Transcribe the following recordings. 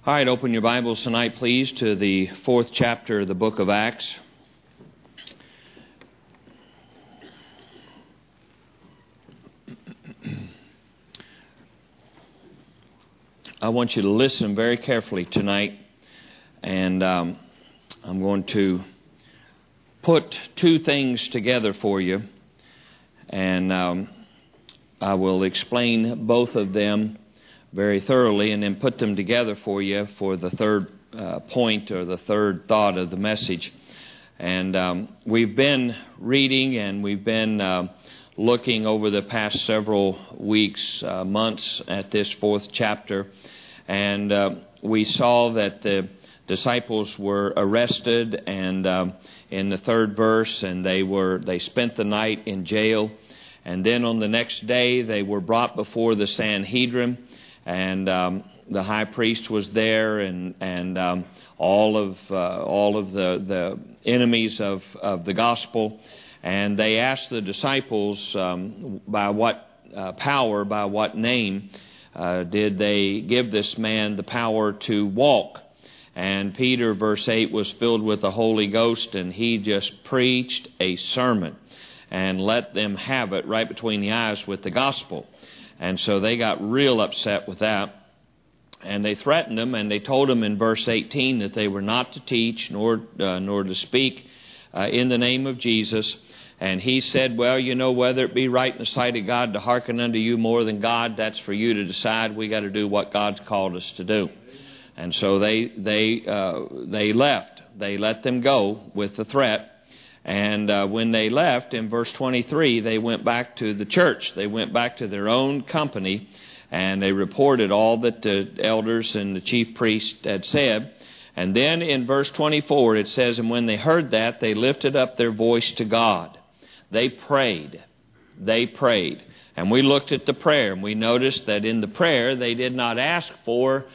All right, open your Bibles tonight, please, to the 4th chapter of the book of Acts. I want you to listen very carefully tonight, and I'm going to put two things together for you, and I will explain both of them very thoroughly and then put them together for you for the third point or the third thought of the message. And we've been reading and we've been looking over the past several weeks, months at this 4th chapter. And we saw that the disciples were arrested and in the 3rd verse, and they spent the night in jail. And then on the next day they were brought before the Sanhedrin. And the high priest was there, and all of the enemies of the gospel, and they asked the disciples by what power, by what name did they give this man the power to walk. And Peter, verse 8, was filled with the Holy Ghost, and he just preached a sermon and let them have it right between the eyes with the gospel. And so they got real upset with that. And they threatened him, and they told him in verse 18 that they were not to teach nor to speak in the name of Jesus. And he said, well, you know, whether it be right in the sight of God to hearken unto you more than God, that's for you to decide. We got to do what God's called us to do. And so they left. They let them go with the threat. And when they left, in verse 23, they went back to the church. They went back to their own company, and they reported all that the elders and the chief priest had said. And then in verse 24, it says, and when they heard that, they lifted up their voice to God. They prayed. They prayed. And we looked at the prayer, and we noticed that in the prayer, they did not ask for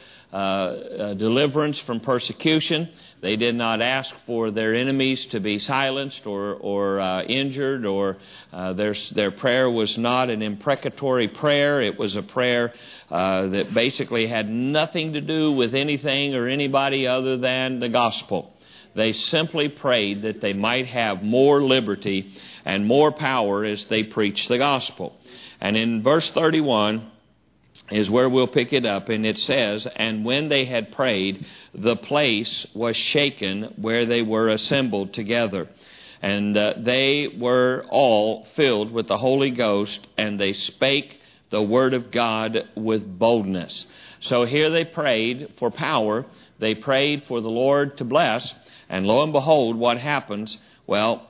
deliverance from persecution. They did not ask for their enemies to be silenced or injured, or their prayer was not an imprecatory prayer. It was a prayer that basically had nothing to do with anything or anybody other than the gospel. They simply prayed that they might have more liberty and more power as they preached the gospel. And in verse 31 is where we'll pick it up, and it says, and when they had prayed, the place was shaken where they were assembled together. And they were all filled with the Holy Ghost, and they spake the word of God with boldness. So here they prayed for power. They prayed for the Lord to bless, and lo and behold, what happens? Well,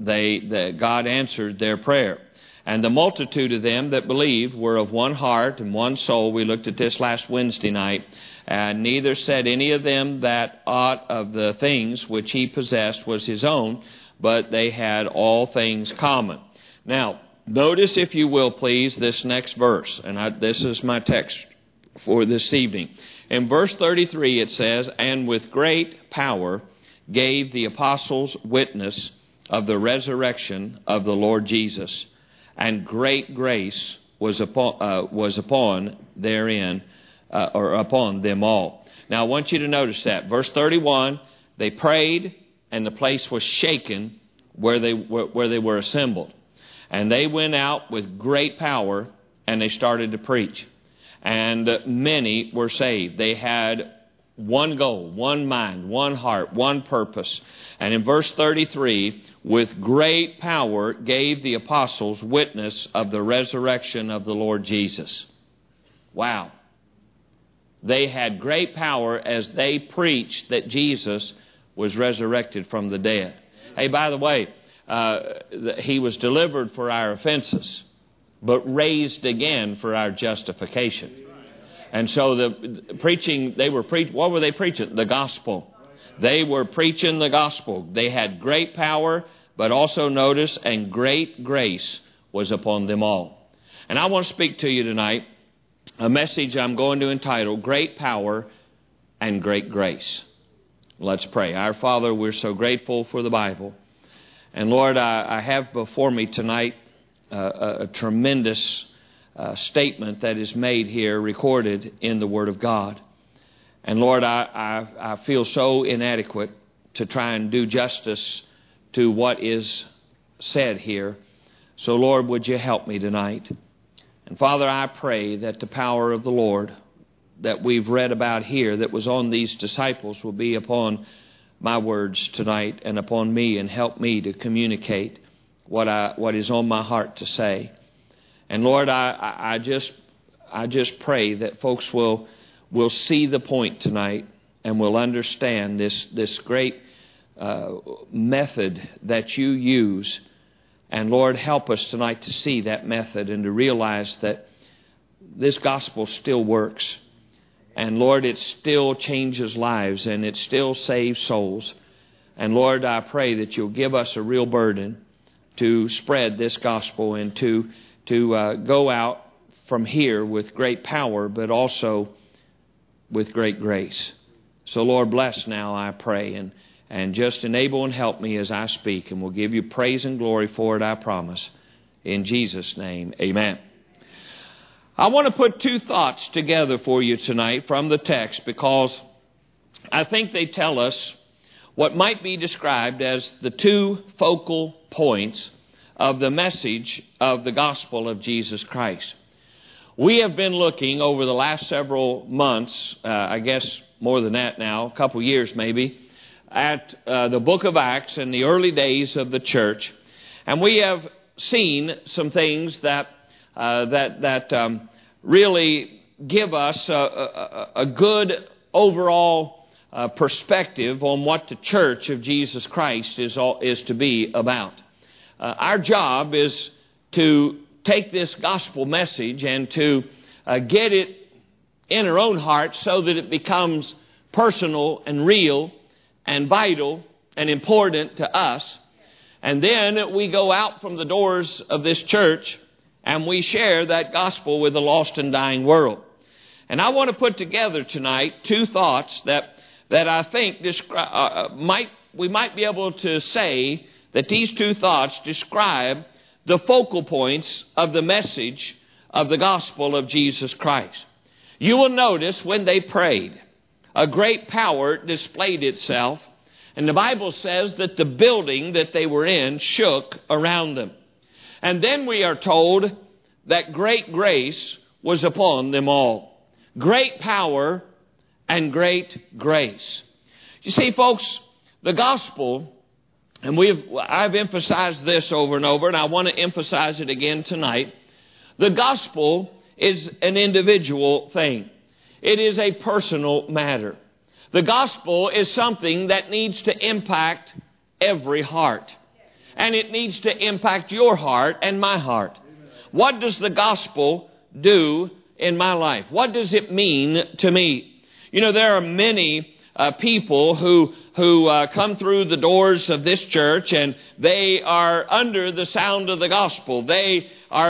God answered their prayer. And the multitude of them that believed were of one heart and one soul. We looked at this last Wednesday night. And neither said any of them that aught of the things which he possessed was his own, but they had all things common. Now, notice, if you will, please, this next verse. And this is my text for this evening. In verse 33 it says, and with great power gave the apostles witness of the resurrection of the Lord Jesus. And great grace was upon therein, or upon them all. Now I want you to notice that. Verse 31, they prayed, and the place was shaken where they were assembled. And they went out with great power, and they started to preach. And many were saved. They had one goal, one mind, one heart, one purpose. And in verse 33, with great power gave the apostles witness of the resurrection of the Lord Jesus. Wow. They had great power as they preached that Jesus was resurrected from the dead. Hey, by the way, he was delivered for our offenses, but raised again for our justification. And so what were they preaching? The gospel. They were preaching the gospel. They had great power, but also notice, and great grace was upon them all. And I want to speak to you tonight a message I'm going to entitle, Great Power and Great Grace. Let's pray. Our Father, we're so grateful for the Bible. And Lord, I have before me tonight a tremendous statement that is made here, recorded in the Word of God. And Lord, I feel so inadequate to try and do justice to what is said here. So Lord, would you help me tonight? And Father, I pray that the power of the Lord that we've read about here, that was on these disciples, will be upon my words tonight and upon me, and help me to communicate what is on my heart to say. And Lord, I just pray that folks will see the point tonight and will understand this great method that you use. And Lord, help us tonight to see that method and to realize that this gospel still works. And Lord, it still changes lives and it still saves souls. And Lord, I pray that you'll give us a real burden to spread this gospel and to go out from here with great power, but also with great grace. So Lord, bless now, I pray, and just enable and help me as I speak, and we'll give you praise and glory for it, I promise. In Jesus' name, amen. I want to put two thoughts together for you tonight from the text, because I think they tell us what might be described as the two focal points of the message of the gospel of Jesus Christ. We have been looking over the last several months, I guess more than that now, a couple years maybe, at the book of Acts and the early days of the church. And we have seen some things that really give us a good overall perspective on what the church of Jesus Christ is to be about. Our job is to take this gospel message and to get it in our own hearts so that it becomes personal and real and vital and important to us. And then we go out from the doors of this church and we share that gospel with a lost and dying world. And I want to put together tonight two thoughts that I think we might be able to say that these two thoughts describe the focal points of the message of the gospel of Jesus Christ. You will notice when they prayed, a great power displayed itself, and the Bible says that the building that they were in shook around them. And then we are told that great grace was upon them all. Great power and great grace. You see, folks, the gospel, and I've emphasized this over and over, and I want to emphasize it again tonight. The gospel is an individual thing. It is a personal matter. The gospel is something that needs to impact every heart. And it needs to impact your heart and my heart. What does the gospel do in my life? What does it mean to me? You know, there are many people who come through the doors of this church, and they are under the sound of the gospel. They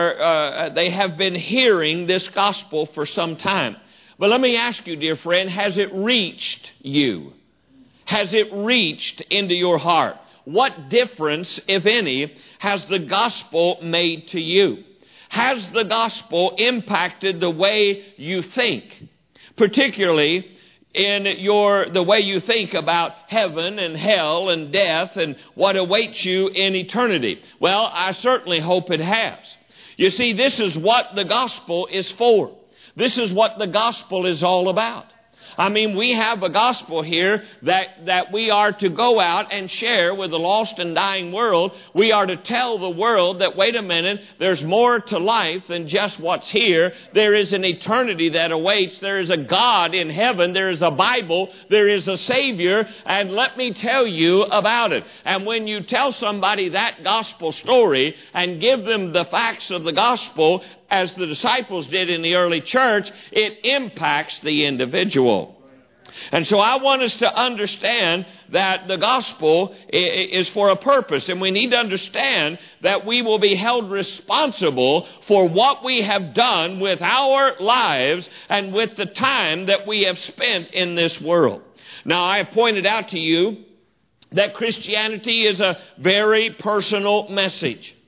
have been hearing this gospel for some time. But let me ask you, dear friend, has it reached you? Has it reached into your heart? What difference, if any, has the gospel made to you? Has the gospel impacted the way you think? Particularly in the way you think about heaven and hell and death and what awaits you in eternity. Well, I certainly hope it has. You see, this is what the gospel is for. This is what the gospel is all about. I mean, we have a gospel here that we are to go out and share with the lost and dying world. We are to tell the world that, wait a minute, there's more to life than just what's here. There is an eternity that awaits. There is a God in heaven. There is a Bible. There is a Savior. And let me tell you about it. And when you tell somebody that gospel story and give them the facts of the gospel, as the disciples did in the early church, it impacts the individual. And so I want us to understand that the gospel is for a purpose. And we need to understand that we will be held responsible for what we have done with our lives and with the time that we have spent in this world. Now, I have pointed out to you that Christianity is a very personal message.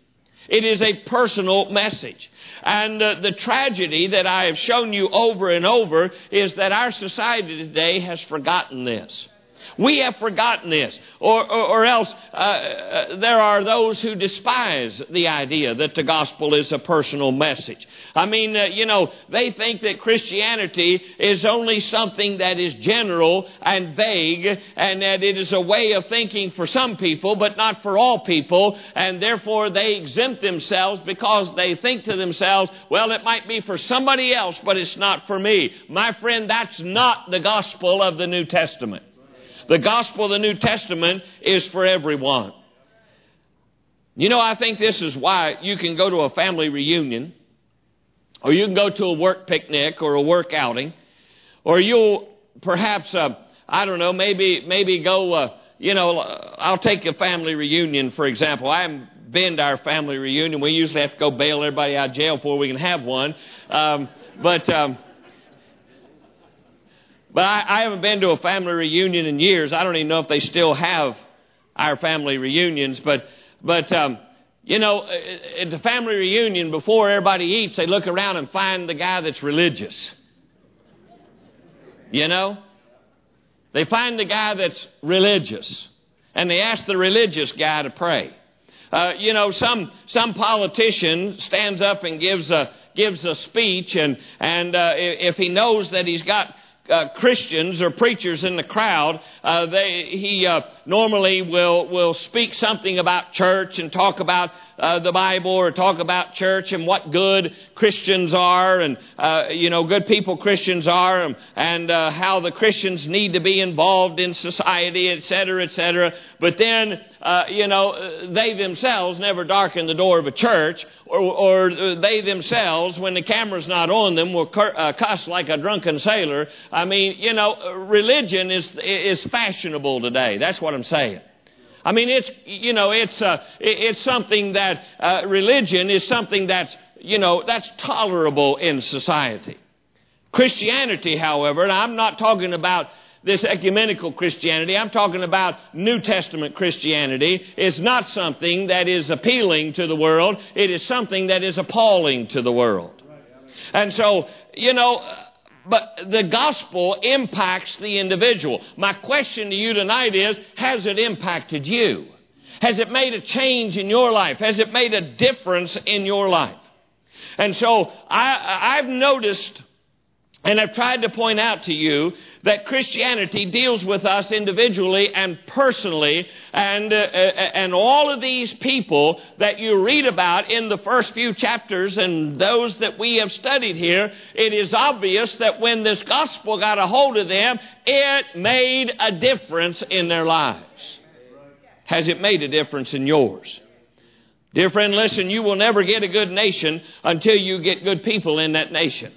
It is a personal message. And the tragedy that I have shown you over and over is that our society today has forgotten this. We have forgotten this. Or else there are those who despise the idea that the gospel is a personal message. I mean, they think that Christianity is only something that is general and vague, and that it is a way of thinking for some people, but not for all people, and therefore they exempt themselves because they think to themselves, well, it might be for somebody else, but it's not for me. My friend, that's not the gospel of the New Testament. The gospel of the New Testament is for everyone. I think this is why you can go to a family reunion, or you can go to a work picnic or a work outing, or you'll perhaps, maybe go, I'll take a family reunion, for example. I haven't been to our family reunion. We usually have to go bail everybody out of jail before we can have one. But I haven't been to a family reunion in years. I don't even know if they still have our family reunions. But at the family reunion, before everybody eats, they look around and find the guy that's religious. They find the guy that's religious. And they ask the religious guy to pray. Some politician stands up and gives a speech, and if he knows that he's got Christians or preachers in the crowd, he normally will speak something about church and talk about the Bible, or talk about church and what good Christians are, and good people Christians are, and how the Christians need to be involved in society, etc., etc. But then they themselves never darken the door of a church, or they themselves, when the camera's not on them, will cuss like a drunken sailor. I mean, religion is fashionable today. That's what I'm saying. I mean, it's something that religion is something that's tolerable in society. Christianity, however, and I'm not talking about this ecumenical Christianity, I'm talking about New Testament Christianity, is not something that is appealing to the world. It is something that is appalling to the world. And so, but the gospel impacts the individual. My question to you tonight is, has it impacted you? Has it made a change in your life? Has it made a difference in your life? And so I've noticed, and I've tried to point out to you, that Christianity deals with us individually and personally, and all of these people that you read about in the first few chapters and those that we have studied here, it is obvious that when this gospel got a hold of them, it made a difference in their lives. Has it made a difference in yours? Dear friend, listen, you will never get a good nation until you get good people in that nation.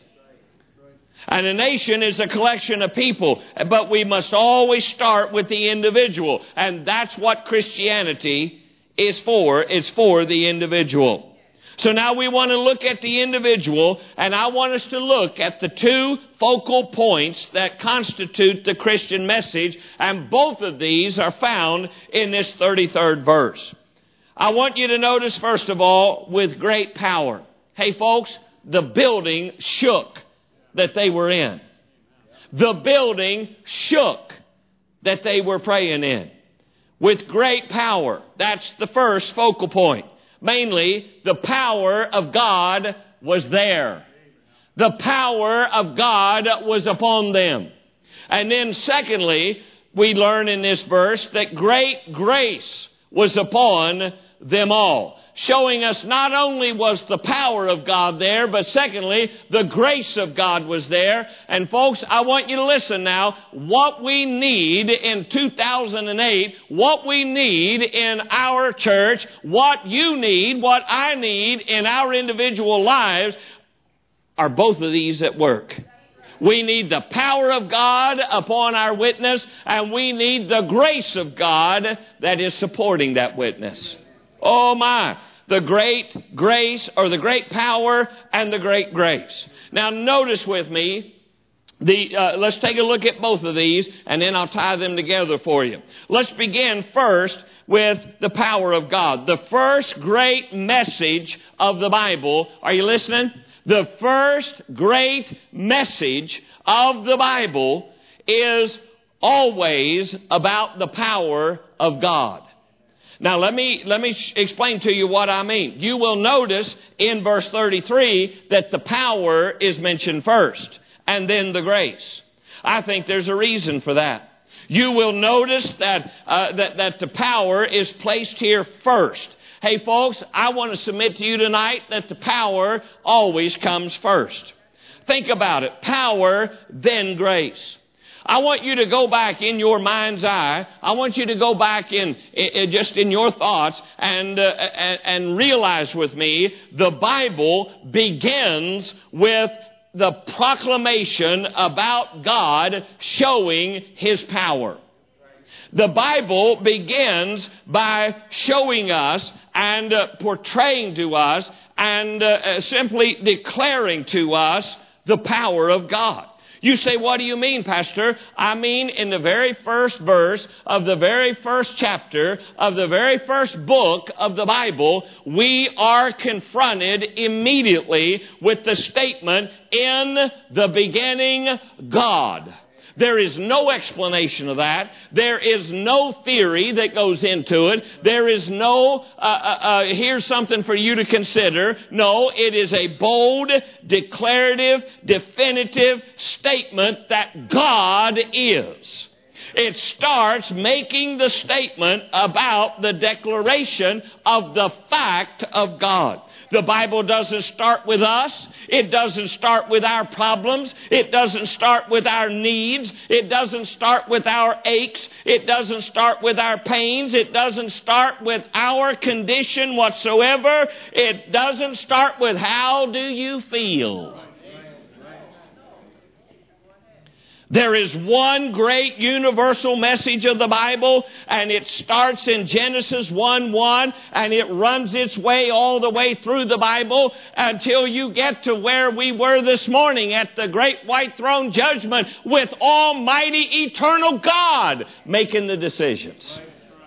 And a nation is a collection of people, but we must always start with the individual. And that's what Christianity is for. It's for the individual. So now we want to look at the individual, and I want us to look at the two focal points that constitute the Christian message, and both of these are found in this 33rd verse. I want you to notice, first of all, with great power. Hey folks, the building shook that they were in. The building shook that they were praying in. With great power. That's the first focal point. Mainly, the power of God was there. The power of God was upon them. And then secondly, we learn in this verse that great grace was upon them all. Showing us not only was the power of God there, but secondly, the grace of God was there. And folks, I want you to listen now. What we need in 2008, what we need in our church, what you need, what I need in our individual lives, are both of these at work. We need the power of God upon our witness, and we need the grace of God that is supporting that witness. Oh my! The great grace, or the great power, and the great grace. Now notice with me, let's take a look at both of these, and then I'll tie them together for you. Let's begin first with the power of God. The first great message of the Bible, are you listening? The first great message of the Bible is always about the power of God. Now let me explain to you what I mean. You will notice in verse 33 that the power is mentioned first and then the grace. I think there's a reason for that. You will notice that the power is placed here first. Hey folks, I want to submit to you tonight that the power always comes first. Think about it. Power, then grace. I want you to go back in your mind's eye. I want you to go back just in your thoughts and realize with me, the Bible begins with the proclamation about God showing His power. The Bible begins by showing us and portraying to us and simply declaring to us the power of God. You say, what do you mean, Pastor? I mean, in the very first verse of the very first chapter of the very first book of the Bible, we are confronted immediately with the statement, in the beginning, God. There is no explanation of that. There is no theory that goes into it. There is no, here's something for you to consider. No, it is a bold, declarative, definitive statement that God is. It starts making the statement about the declaration of the fact of God. The Bible doesn't start with us. It doesn't start with our problems. It doesn't start with our needs. It doesn't start with our aches. It doesn't start with our pains. It doesn't start with our condition whatsoever. It doesn't start with how do you feel. There is one great universal message of the Bible, and it starts in Genesis 1:1, and it runs its way all the way through the Bible until you get to where we were this morning at the great white throne judgment with Almighty eternal God making the decisions.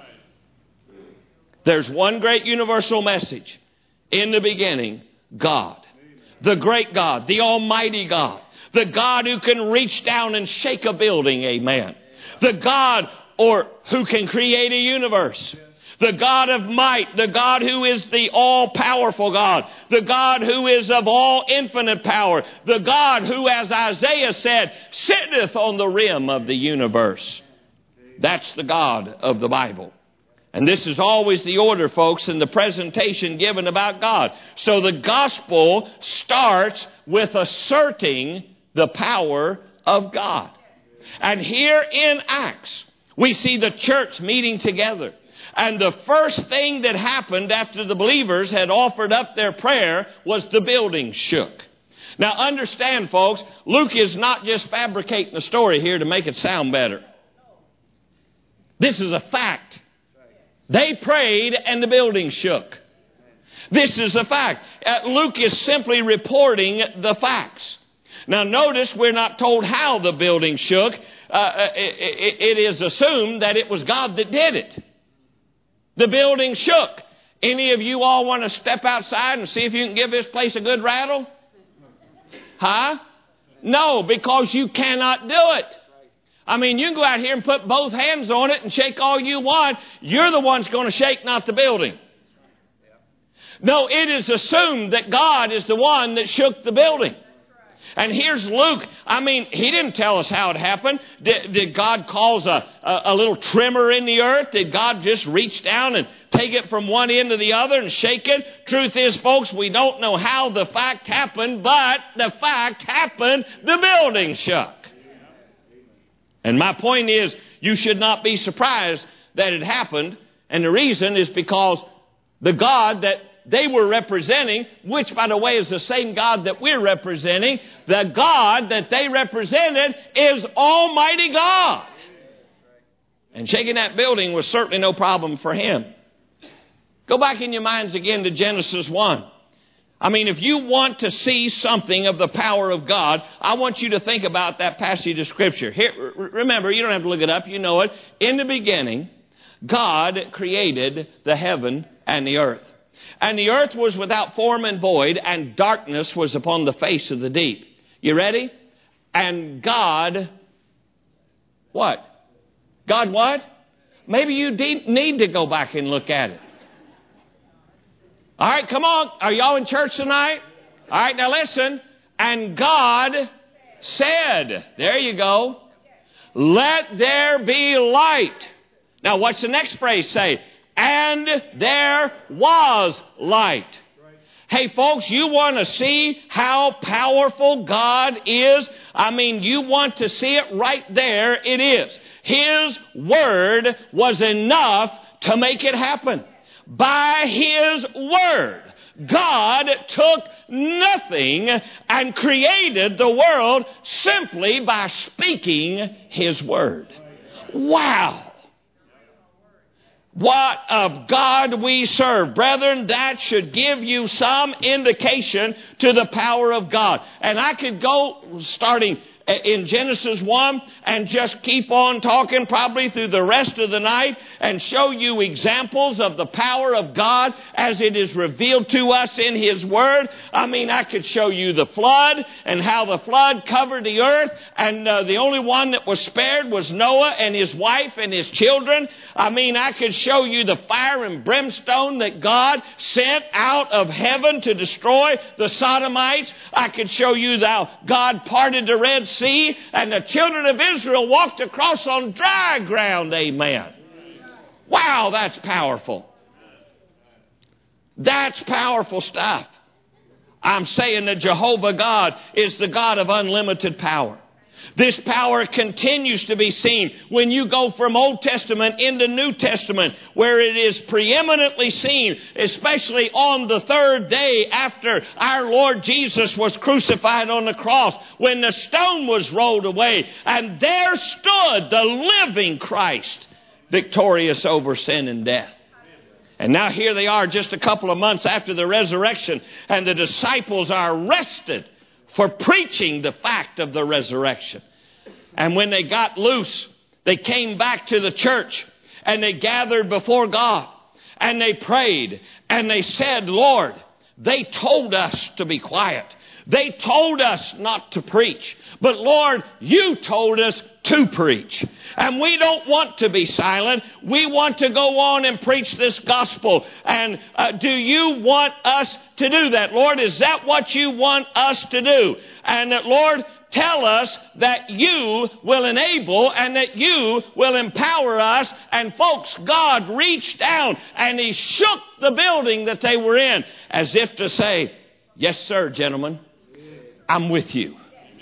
There's one great universal message. In the beginning, God. The great God, the Almighty God. The God who can reach down and shake a building, amen. The God who can create a universe. The God of might, the God who is the all-powerful God. The God who is of all infinite power. The God who, as Isaiah said, sitteth on the rim of the universe. That's the God of the Bible. And this is always the order, folks, in the presentation given about God. So the gospel starts with asserting the power of God. And here in Acts, we see the church meeting together. And the first thing that happened after the believers had offered up their prayer was the building shook. Now understand, folks, Luke is not just fabricating a story here to make it sound better. This is a fact. They prayed and the building shook. This is a fact. Luke is simply reporting the facts. Now notice we're not told how the building shook. It is assumed that it was God that did it. The building shook. Any of you all want to step outside and see if you can give this place a good rattle? Huh? No, because you cannot do it. I mean, you can go out here and put both hands on it and shake all you want. You're the one's going to shake, not the building. No, it is assumed that God is the one that shook the building. And here's Luke. I mean, he didn't tell us how it happened. Did God cause a little tremor in the earth? Did God just reach down and take it from one end to the other and shake it? Truth is, folks, we don't know how the fact happened, but the fact happened. The building shook. And my point is, you should not be surprised that it happened. And the reason is because the God that they were representing, which, by the way, is the same God that we're representing, the God that they represented is Almighty God. And shaking that building was certainly no problem for him. Go back in your minds again to Genesis 1. I mean, if you want to see something of the power of God, I want you to think about that passage of Scripture. Here, remember, you don't have to look it up. You know it. In the beginning, God created the heaven and the earth. And the earth was without form and void, and darkness was upon the face of the deep. You ready? And God, what? God what? Maybe you need to go back and look at it. All right, come on. Are y'all in church tonight? All right, now listen. And God said, there you go, let there be light. Now, what's the next phrase say? And there was light. Hey, folks, you want to see how powerful God is? I mean, you want to see it right there. It is. His word was enough to make it happen. By His word, God took nothing and created the world simply by speaking His word. Wow. What of God we serve. Brethren, that should give you some indication to the power of God. And I could go starting in Genesis 1 and just keep on talking probably through the rest of the night and show you examples of the power of God as it is revealed to us in His Word. I mean, I could show you the flood and how the flood covered the earth, and the only one that was spared was Noah and his wife and his children. I mean, I could show you the fire and brimstone that God sent out of heaven to destroy the Sodomites. I could show you how God parted the Red Sea and the children of Israel walked across on dry ground. Amen. Wow, that's powerful. That's powerful stuff. I'm saying that Jehovah God is the God of unlimited power. This power continues to be seen when you go from Old Testament into New Testament, where it is preeminently seen, especially on the third day after our Lord Jesus was crucified on the cross, when the stone was rolled away, and there stood the living Christ, victorious over sin and death. And now here they are just a couple of months after the resurrection, and the disciples are arrested for preaching the fact of the resurrection. And when they got loose, they came back to the church and they gathered before God and they prayed and they said, Lord, they told us to be quiet. They told us not to preach. But Lord, you told us to preach. And we don't want to be silent. We want to go on and preach this gospel. And do you want us to do that? Lord, is that what you want us to do? And that, Lord, tell us that you will enable and that you will empower us. And folks, God reached down and He shook the building that they were in as if to say, yes, sir, gentlemen, I'm with you.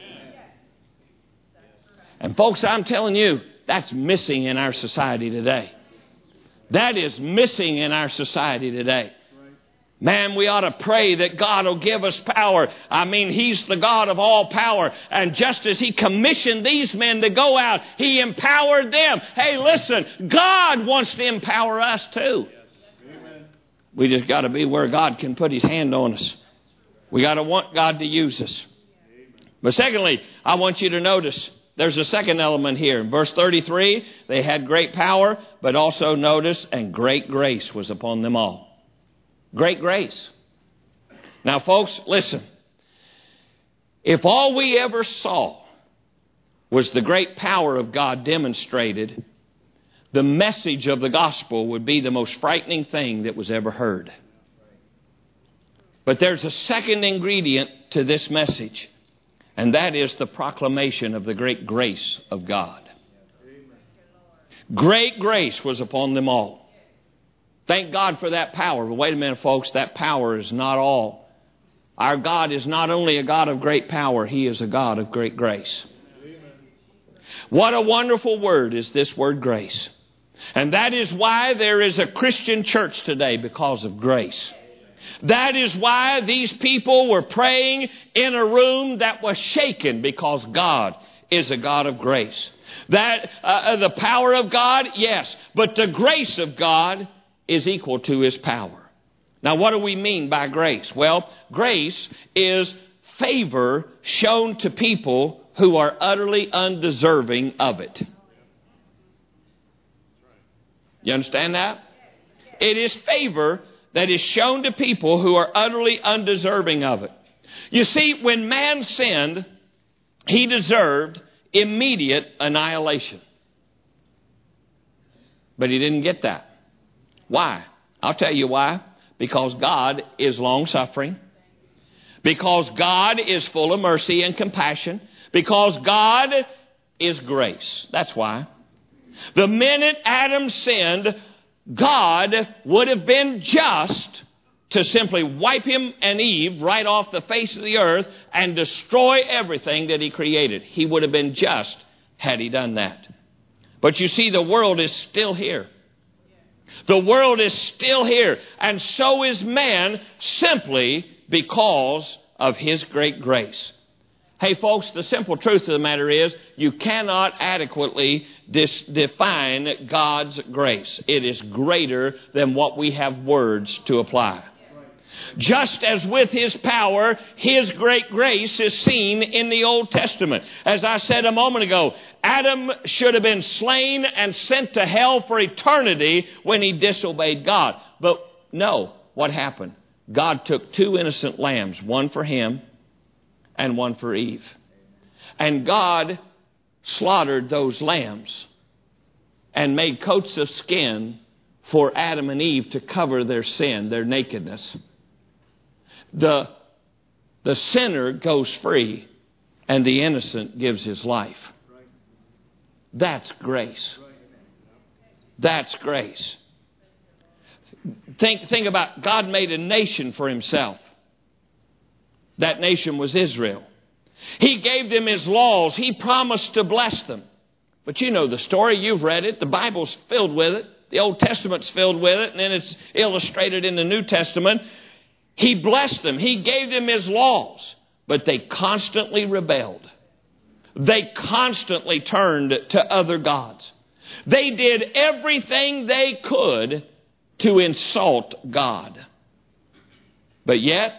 And folks, I'm telling you, that's missing in our society today. That is missing in our society today. Man, we ought to pray that God will give us power. I mean, He's the God of all power. And just as He commissioned these men to go out, He empowered them. Hey, listen, God wants to empower us too. We just got to be where God can put His hand on us. We got to want God to use us. But secondly, I want you to notice there's a second element here. In verse 33, they had great power, but also notice, and great grace was upon them all. Great grace. Now, folks, listen. If all we ever saw was the great power of God demonstrated, the message of the gospel would be the most frightening thing that was ever heard. But there's a second ingredient to this message, and that is the proclamation of the great grace of God. Great grace was upon them all. Thank God for that power. But wait a minute, folks, that power is not all. Our God is not only a God of great power, He is a God of great grace. What a wonderful word is this word grace. And that is why there is a Christian church today, because of grace. That is why these people were praying in a room that was shaken, because God is a God of grace. That the power of God, yes, but the grace of God is equal to His power. Now, what do we mean by grace? Well, grace is favor shown to people who are utterly undeserving of it. You understand that? It is favor that is shown to people who are utterly undeserving of it. You see, when man sinned, he deserved immediate annihilation. But he didn't get that. Why? I'll tell you why. Because God is long-suffering. Because God is full of mercy and compassion. Because God is grace. That's why. The minute Adam sinned, God would have been just to simply wipe him and Eve right off the face of the earth and destroy everything that he created. He would have been just had he done that. But you see, the world is still here. The world is still here. And so is man, simply because of his great grace. Hey folks, the simple truth of the matter is you cannot adequately define God's grace. It is greater than what we have words to apply. Just as with His power, His great grace is seen in the Old Testament. As I said a moment ago, Adam should have been slain and sent to hell for eternity when he disobeyed God. But no, what happened? God took 2 innocent lambs, one for him and one for Eve. And God slaughtered those lambs and made coats of skin for Adam and Eve to cover their sin, their nakedness. The sinner goes free and the innocent gives his life. That's grace. That's grace. Think about, God made a nation for Himself. That nation was Israel. He gave them His laws. He promised to bless them. But you know the story. You've read it. The Bible's filled with it. The Old Testament's filled with it. And then it's illustrated in the New Testament. He blessed them. He gave them His laws. But they constantly rebelled. They constantly turned to other gods. They did everything they could to insult God. But yet,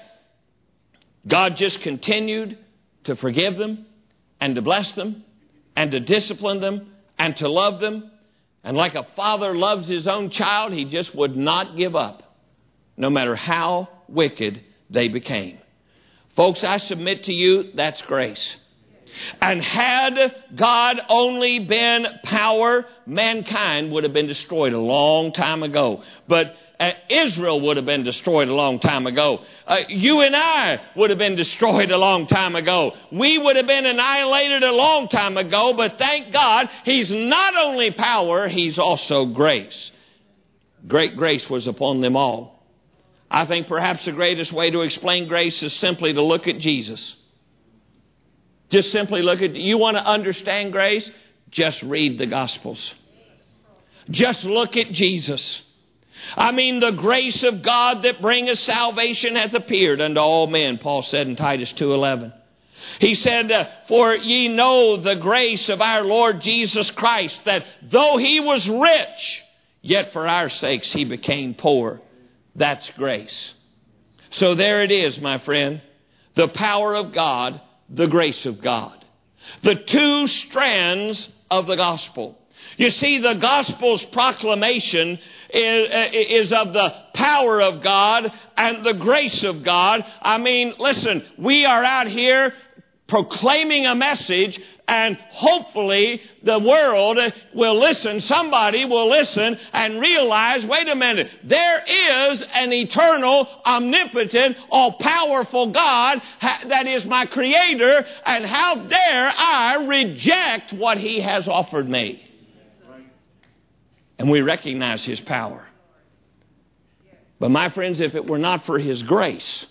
God just continued to forgive them and to bless them and to discipline them and to love them. And like a father loves his own child, He just would not give up, no matter how wicked they became. Folks, I submit to you, that's grace. And had God only been power, mankind would have been destroyed a long time ago. But Israel would have been destroyed a long time ago. You and I would have been destroyed a long time ago. We would have been annihilated a long time ago. But thank God, He's not only power, He's also grace. Great grace was upon them all. I think perhaps the greatest way to explain grace is simply to look at Jesus. Just simply look at, you want to understand grace? Just read the Gospels. Just look at Jesus. I mean, the grace of God that bringeth salvation hath appeared unto all men, Paul said in Titus 2:11. He said, for ye know the grace of our Lord Jesus Christ, that though He was rich, yet for our sakes He became poor. That's grace. So there it is, my friend. The power of God, the grace of God. The 2 strands of the gospel. You see, the gospel's proclamation is of the power of God and the grace of God. I mean, listen, we are out here proclaiming a message, and hopefully the world will listen. Somebody will listen and realize, wait a minute, there is an eternal, omnipotent, all-powerful God that is my Creator, and how dare I reject what He has offered me? And we recognize His power. But my friends, if it were not for His grace,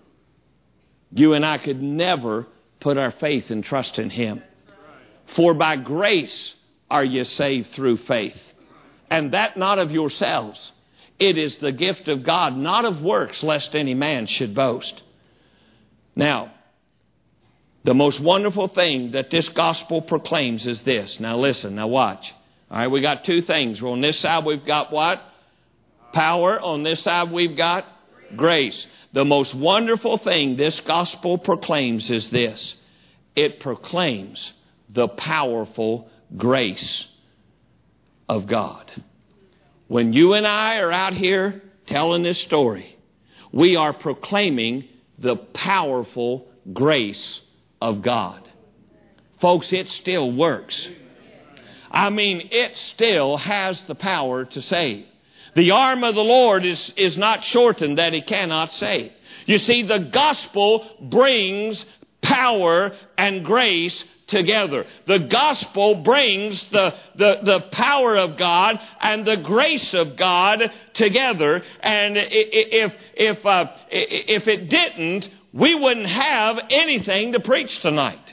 you and I could never put our faith and trust in Him. For by grace are ye saved through faith. And that not of yourselves. It is the gift of God, not of works, lest any man should boast. Now, the most wonderful thing that this gospel proclaims is this. Now listen, now watch. All right, we got 2 things. On this side we've got what? Power. On this side we've got grace. The most wonderful thing this gospel proclaims is this. It proclaims the powerful grace of God. When you and I are out here telling this story, we are proclaiming the powerful grace of God. Folks, it still works. I mean, it still has the power to save. The arm of the Lord is not shortened that He cannot save. You see, the gospel brings power and grace together. The gospel brings the power of God and the grace of God together. And if it didn't, we wouldn't have anything to preach tonight.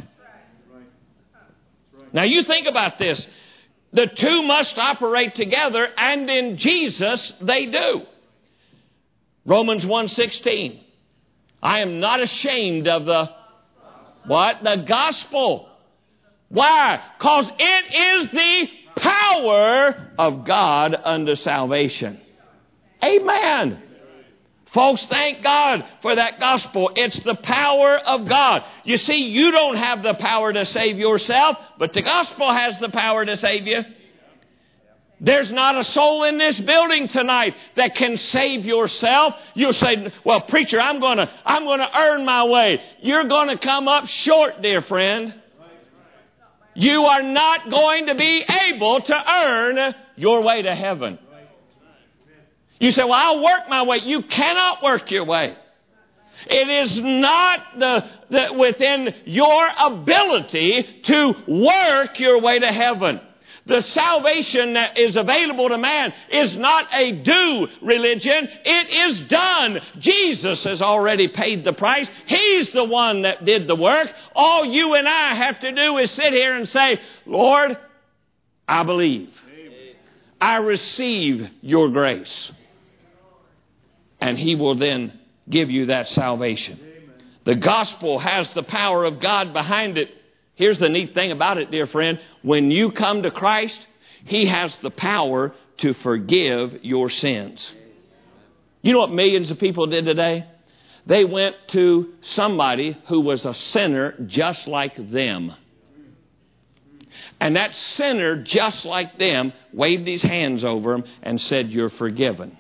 Now you think about this. The two must operate together, and in Jesus they do. Romans 1:16. I am not ashamed of the what? The gospel. Why? Because it is the power of God unto salvation. Amen. Folks, thank God for that gospel. It's the power of God. You see, you don't have the power to save yourself, but the gospel has the power to save you. There's not a soul in this building tonight that can save yourself. You'll say, well, preacher, I'm going to earn my way. You're going to come up short, dear friend. You are not going to be able to earn your way to heaven. You say, well, I'll work my way. You cannot work your way. It is not within your ability to work your way to heaven. The salvation that is available to man is not a do religion. It is done. Jesus has already paid the price. He's the one that did the work. All you and I have to do is sit here and say, Lord, I believe. I receive your grace. And He will then give you that salvation. The gospel has the power of God behind it. Here's the neat thing about it, dear friend. When you come to Christ, He has the power to forgive your sins. You know what millions of people did today? They went to somebody who was a sinner just like them. And that sinner just like them waved his hands over them and said, you're forgiven.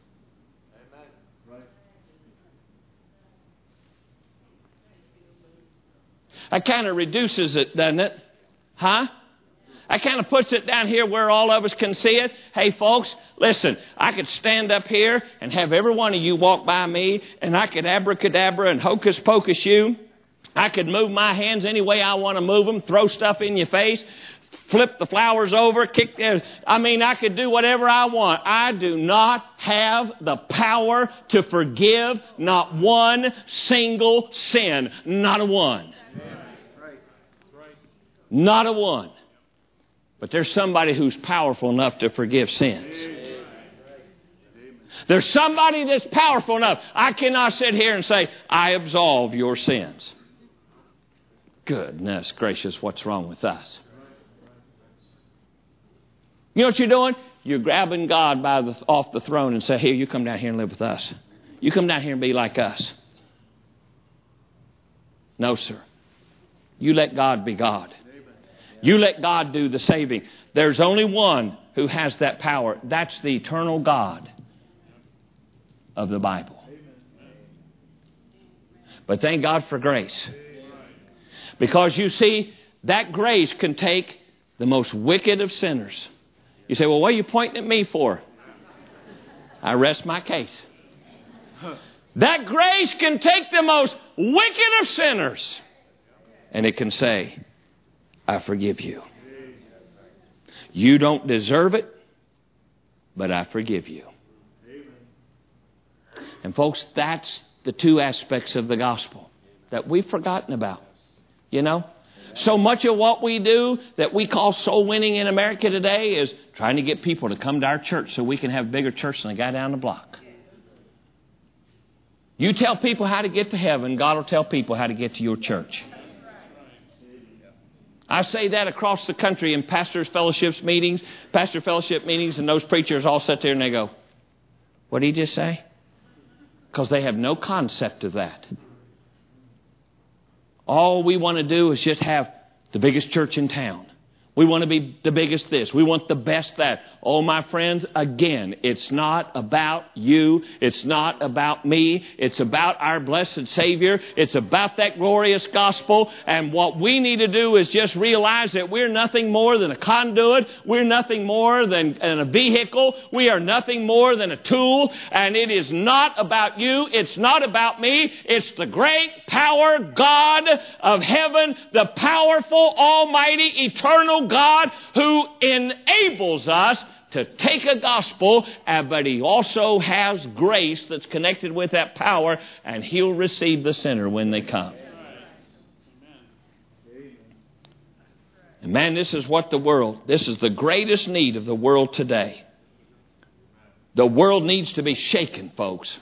That kind of reduces it, doesn't it? Huh? That kind of puts it down here where all of us can see it. Hey, folks, listen, I could stand up here and have every one of you walk by me, and I could abracadabra and hocus pocus you. I could move my hands any way I want to move them, throw stuff in your face, flip the flowers over, kick them. I could do whatever I want. I do not have the power to forgive not one single sin. Not a one. Not a one. But there's somebody who's powerful enough to forgive sins. There's somebody that's powerful enough. I cannot sit here and say, I absolve your sins. Goodness gracious, what's wrong with us? You know what you're doing? You're grabbing God off the throne and say, here, you come down here and live with us. You come down here and be like us. No, sir. You let God be God. You let God do the saving. There's only one who has that power. That's the eternal God of the Bible. But thank God for grace. Because you see, that grace can take the most wicked of sinners. You say, well, what are you pointing at me for? I rest my case. That grace can take the most wicked of sinners. And it can say, I forgive you. You don't deserve it, but I forgive you. And folks, that's the two aspects of the gospel that we've forgotten about. You know? So much of what we do that we call soul winning in America today is trying to get people to come to our church so we can have a bigger church than the guy down the block. You tell people how to get to heaven, God will tell people how to get to your church. I say that across the country in pastor fellowship meetings, and those preachers all sit there and they go, what did he just say? Because they have no concept of that. All we want to do is just have the biggest church in town. We want to be the biggest this. We want the best that. Oh, my friends, again, it's not about you. It's not about me. It's about our blessed Savior. It's about that glorious gospel. And what we need to do is just realize that we're nothing more than a conduit. We're nothing more than a vehicle. We are nothing more than a tool. And it is not about you. It's not about me. It's the great power God of heaven, the powerful, almighty, eternal God who enables us to take a gospel, but He also has grace that's connected with that power, and He'll receive the sinner when they come. And man, this is the greatest need of the world today. The world needs to be shaken, folks.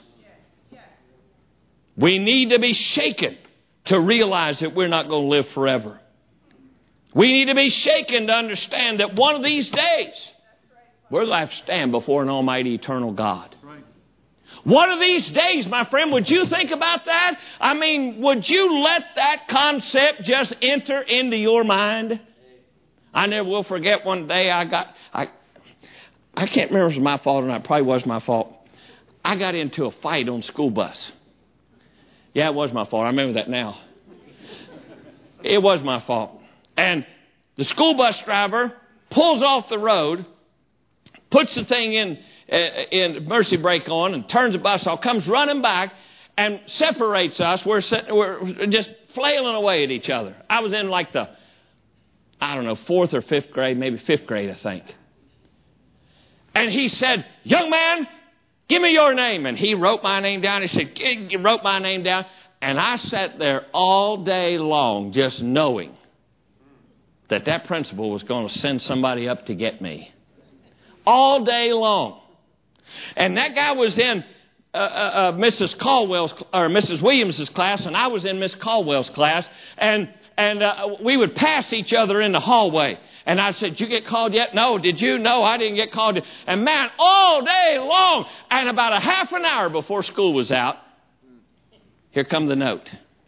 We need to be shaken to realize that we're not going to live forever. We need to be shaken to understand that one of these days, we're going to have to stand before an almighty eternal God. One of these days, my friend, would you think about that? I mean, would you let that concept just enter into your mind? I never will forget one day I can't remember if it was my fault or not. It probably was my fault. I got into a fight on the school bus. Yeah, it was my fault. I remember that now. It was my fault. And the school bus driver pulls off the road, puts the thing in mercy brake on, and turns the bus off, comes running back, and separates us. We're just flailing away at each other. I was in like the, 4th or 5th grade, maybe 5th grade, I think. And he said, "Young man, give me your name." And he wrote my name down. He said, "You wrote my name down." And I sat there all day long just knowing that principal was going to send somebody up to get me. All day long. And that guy was in Mrs. Caldwell's or Mrs. Williams's class, and I was in Miss Caldwell's class, and we would pass each other in the hallway. And I said, "Did you get called yet?" "No." "Did you?" "No, I didn't get called yet." And man, all day long, and about a half an hour before school was out, here come the note.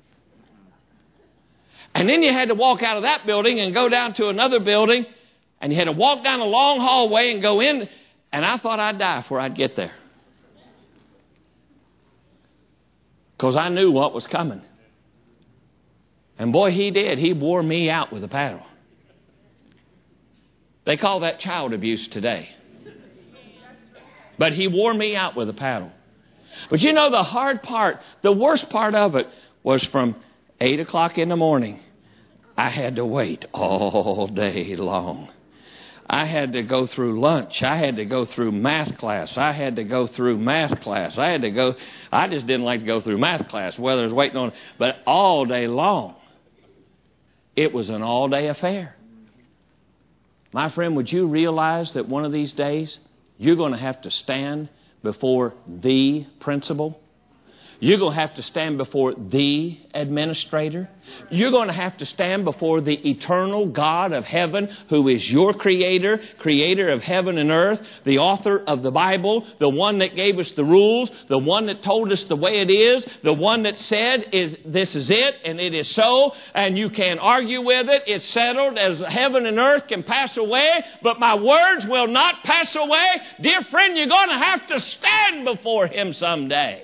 And then you had to walk out of that building and go down to another building, and you had to walk down a long hallway and go in, and I thought I'd die before I'd get there. Because I knew what was coming. And boy, he did. He wore me out with a paddle. They call that child abuse today. But he wore me out with a paddle. But you know, the hard part, the worst part of it was from 8 o'clock in the morning. I had to wait all day long. I had to go through lunch. I had to go through math class. I had to go through math class. I just didn't like to go through math class, whether I was waiting on it, but all day long. It was an all-day affair. My friend, would you realize that one of these days you're going to have to stand before the principal? You're going to have to stand before the administrator. You're going to have to stand before the eternal God of heaven, who is your creator, creator of heaven and earth, the author of the Bible, the one that gave us the rules, the one that told us the way it is, the one that said, "This is it, and it is so, and you can't argue with it. It's settled as heaven and earth can pass away, but my words will not pass away." Dear friend, you're going to have to stand before Him someday.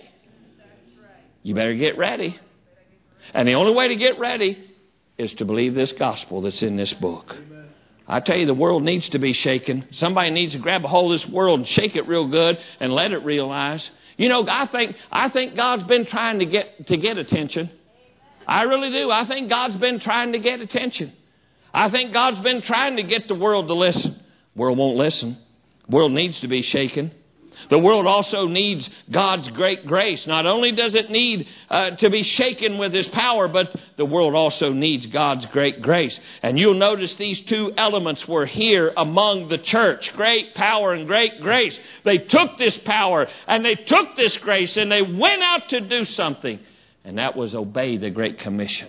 You better get ready. And the only way to get ready is to believe this gospel that's in this book. I tell you, the world needs to be shaken. Somebody needs to grab a hold of this world and shake it real good and let it realize. You know, I think God's been trying to get attention. I really do. I think God's been trying to get attention. I think God's been trying to get the world to listen. The world won't listen. The world needs to be shaken. The world also needs God's great grace. Not only does it need to be shaken with His power, but the world also needs God's great grace. And you'll notice these two elements were here among the church. Great power and great grace. They took this power and they took this grace and they went out to do something. And that was obey the Great Commission.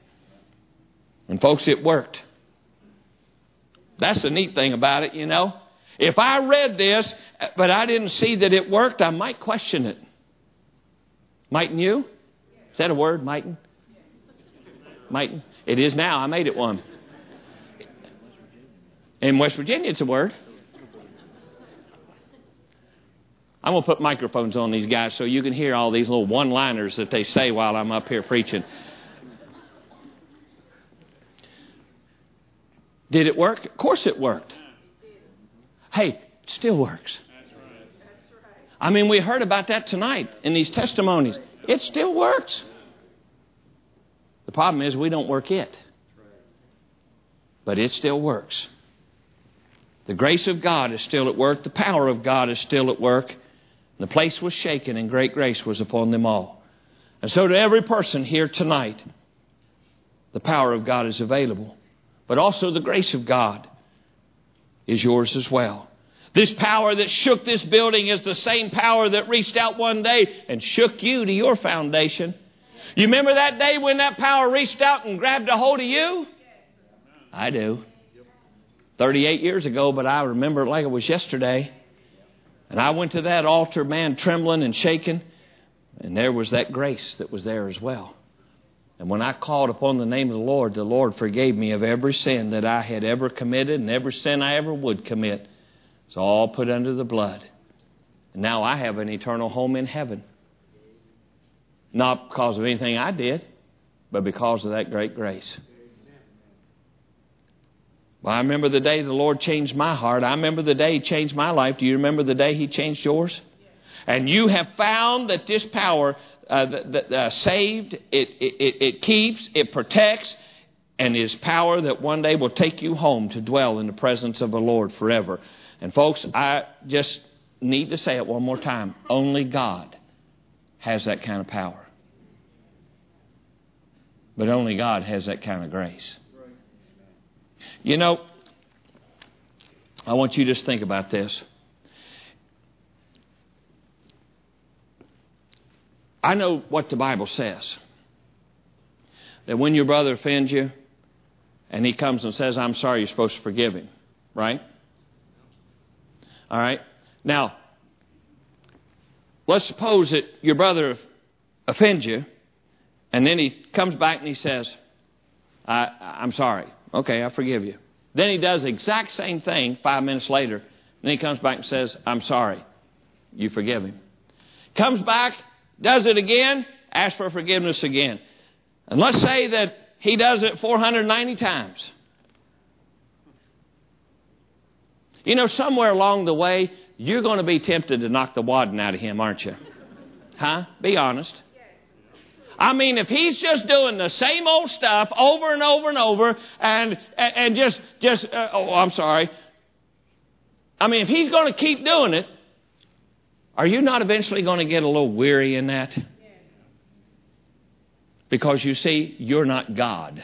And folks, it worked. That's the neat thing about it, you know. If I read this, but I didn't see that it worked, I might question it. Mightn't you? Is that a word, mightn't? Mightn't? It is now. I made it one. In West Virginia, it's a word. I'm going to put microphones on these guys so you can hear all these little one-liners that they say while I'm up here preaching. Did it work? Of course it worked. Hey, it still works. I mean, we heard about that tonight in these testimonies. It still works. The problem is we don't work it. But it still works. The grace of God is still at work. The power of God is still at work. The place was shaken and great grace was upon them all. And so to every person here tonight, the power of God is available. But also the grace of God is yours as well. This power that shook this building is the same power that reached out one day and shook you to your foundation. You remember that day when that power reached out and grabbed a hold of you? I do. 38 years ago, but I remember it like it was yesterday. And I went to that altar, man, trembling and shaking. And there was that grace that was there as well. And when I called upon the name of the Lord forgave me of every sin that I had ever committed and every sin I ever would commit. It's all put under the blood. And now I have an eternal home in heaven. Not because of anything I did, but because of that great grace. Well, I remember the day the Lord changed my heart. I remember the day He changed my life. Do you remember the day He changed yours? And you have found that this power saved, it keeps, it protects, and is power that one day will take you home to dwell in the presence of the Lord forever. And folks, I just need to say it one more time. Only God has that kind of power. But only God has that kind of grace. You know, I want you to just think about this. I know what the Bible says. That when your brother offends you and he comes and says, I'm sorry, you're supposed to forgive him. Right? All right. Now, let's suppose that your brother offends you and then he comes back and he says, I'm sorry. Okay, I forgive you. Then he does the exact same thing 5 minutes later. Then he comes back and says, I'm sorry. You forgive him. Comes back, does it again, asks for forgiveness again. And let's say that he does it 490 times. You know, somewhere along the way, you're going to be tempted to knock the wadding out of him, aren't you? Huh? Be honest. I mean, if he's just doing the same old stuff over and over and over and I'm sorry. I mean, if he's going to keep doing it, are you not eventually going to get a little weary in that? Because you see, you're not God.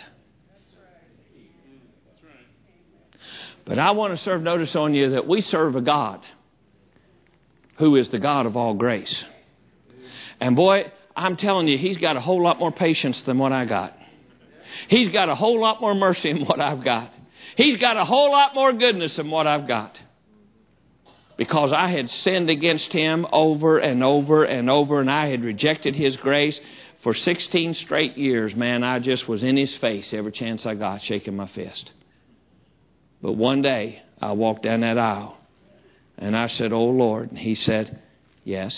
But I want to serve notice on you that we serve a God who is the God of all grace. And boy, I'm telling you, He's got a whole lot more patience than what I got. He's got a whole lot more mercy than what I've got. He's got a whole lot more goodness than what I've got. Because I had sinned against Him over and over and over, and I had rejected His grace for 16 straight years. Man, I just was in His face every chance I got, shaking my fist. But one day, I walked down that aisle, and I said, oh, Lord. And He said, yes.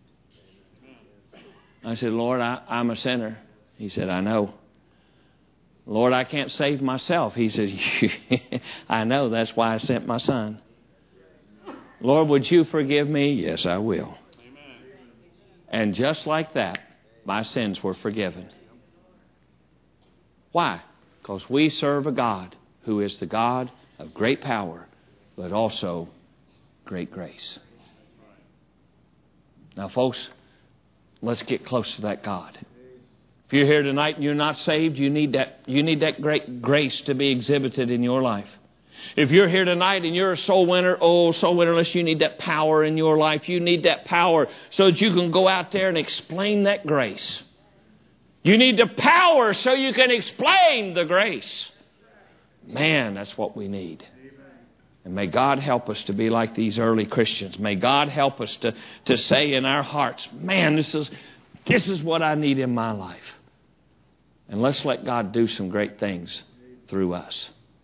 I said, Lord, I'm a sinner. He said, I know. Lord, I can't save myself. He says, I know. That's why I sent my Son. Lord, would you forgive me? Yes, I will. Amen. And just like that, my sins were forgiven. Why? Because we serve a God who is the God of great power, but also great grace. Now, folks, let's get close to that God. If you're here tonight and you're not saved, you need that great grace to be exhibited in your life. If you're here tonight and you're a soul winner, soul winnerless, you need that power in your life. You need that power so that you can go out there and explain that grace. You need the power so you can explain the grace. Man, that's what we need. And may God help us to be like these early Christians. May God help us to say in our hearts, man, this is what I need in my life. And let's let God do some great things through us.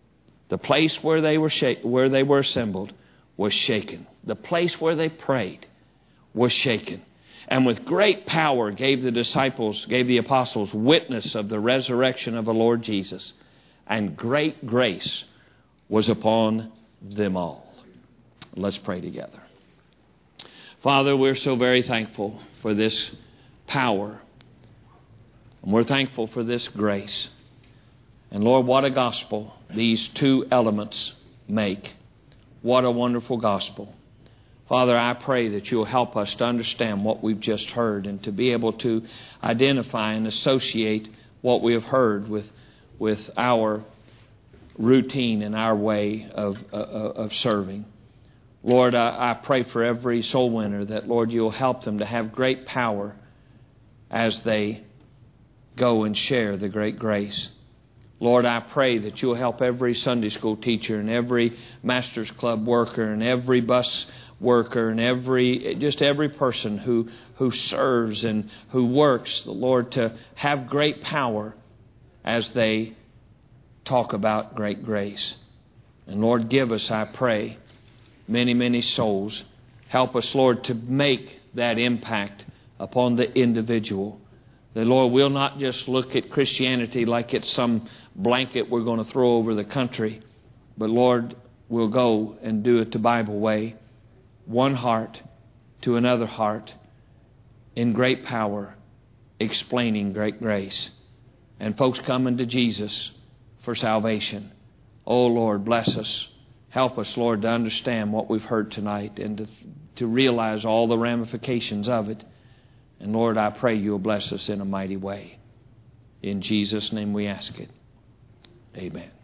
The place where they were assembled was shaken. The place where they prayed was shaken. And with great power gave the apostles witness of the resurrection of the Lord Jesus. And great grace was upon them all. Let's pray together. Father, we're so very thankful for this power. And we're thankful for this grace. And Lord, what a gospel these two elements make. What a wonderful gospel. Father, I pray that you'll help us to understand what we've just heard and to be able to identify and associate what we have heard with our routine and our way of serving. Lord, I pray for every soul winner that, Lord, you'll help them to have great power as they go and share the great grace. Lord, I pray that you'll help every Sunday school teacher and every Master's Club worker and every bus worker and every person who serves and who works, Lord, to have great power as they talk about great grace. And Lord, give us, I pray, many, many souls. Help us, Lord, to make that impact upon the individual. That, Lord, we'll not just look at Christianity like it's some blanket we're going to throw over the country. But, Lord, we'll go and do it the Bible way. One heart to another heart in great power, explaining great grace. And folks coming to Jesus for salvation. Oh, Lord, bless us. Help us, Lord, to understand what we've heard tonight and to realize all the ramifications of it. And Lord, I pray you'll bless us in a mighty way. In Jesus' name we ask it. Amen.